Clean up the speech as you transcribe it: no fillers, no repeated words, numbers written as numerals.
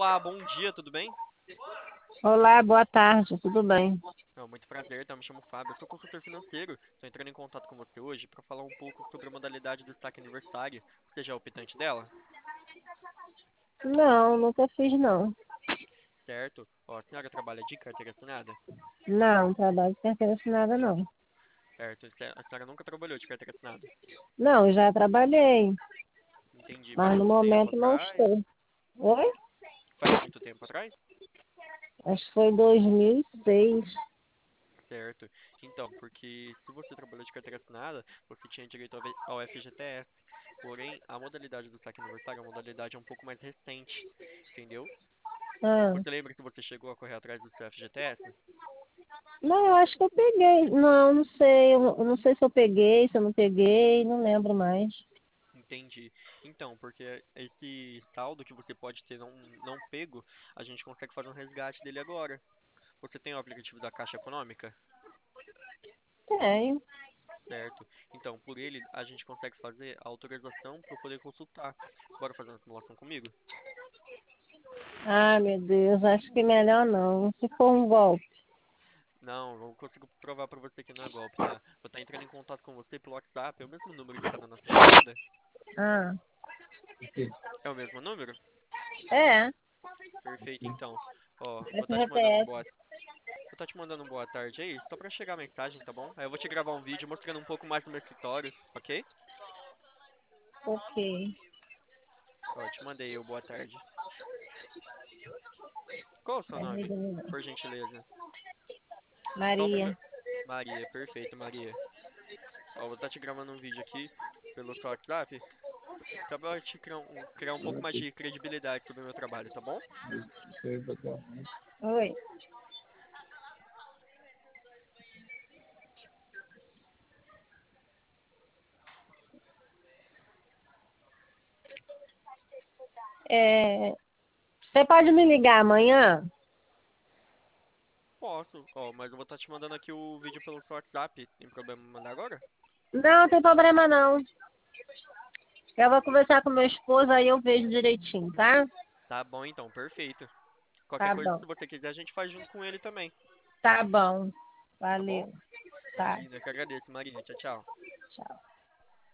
Olá, bom dia, tudo bem? Olá, boa tarde, tudo bem? Muito prazer, tá? Me chamo Fábio, eu sou consultor financeiro. Estou entrando em contato com você hoje para falar um pouco sobre a modalidade do destaque aniversário. Você já é optante dela? Não, nunca fiz não. Certo? Ó, a senhora trabalha de carteira assinada? Não, trabalho de carteira assinada não. Certo? A senhora nunca trabalhou de carteira assinada? Não, já trabalhei, Entendi. Faz mas no muito tempo momento não atrás? estou. Oi? Faz muito tempo atrás? Acho que foi 2006. Certo. Então, porque se você trabalhou de carteira assinada, você tinha direito ao FGTS. Porém, a modalidade do saque aniversário é uma modalidade um pouco mais recente, entendeu? Ah. Você lembra que você chegou a correr atrás do seu FGTS? Não, eu acho que eu peguei. Não, não sei. Eu não sei se eu peguei, se eu não peguei, não lembro mais. Entendi. Então, porque esse saldo que você pode ter não pego, a gente consegue fazer um resgate dele agora. Você tem o aplicativo da Caixa Econômica? Tenho. Certo. Então, por ele, a gente consegue fazer a autorização para eu poder consultar. Bora fazer uma simulação comigo? Ah, meu Deus, acho que melhor não. Se for um golpe. Não, eu consigo provar para você que não é golpe, tá? Vou estar entrando em contato com você pelo WhatsApp, é o mesmo número que está na sua chamada? Ah, É o mesmo número? é. Perfeito, então. Ó, vou estar te mandando um FGTS. boa Vou estar te mandando um boa tarde aí, só pra chegar a mensagem, tá bom? Aí eu vou te gravar um vídeo mostrando um pouco mais do meu escritório, ok? Ok. Ó, te mandei o boa tarde. Qual é o seu Peraí, nome? Daniela. Por gentileza. Só o Maria. primeiro. Maria, perfeito, Maria. Ó, vou estar te gravando um vídeo aqui pelo seu WhatsApp, só pra te criar um pouco mais de credibilidade sobre o meu trabalho, tá bom? Oi. É, você pode me ligar amanhã? Posso, ó, mas eu vou estar te mandando aqui o vídeo pelo seu WhatsApp. Tem problema em mandar agora? Não, tem problema não. Eu vou conversar com meu esposo, aí eu vejo direitinho, tá? Tá bom então, perfeito. Qualquer Tá coisa, bom. se você quiser, a gente faz junto com ele também, Tá bom. tá bom? Valeu. Tá. Imagina, eu que agradeço, Maria. Tchau, tchau. Tchau.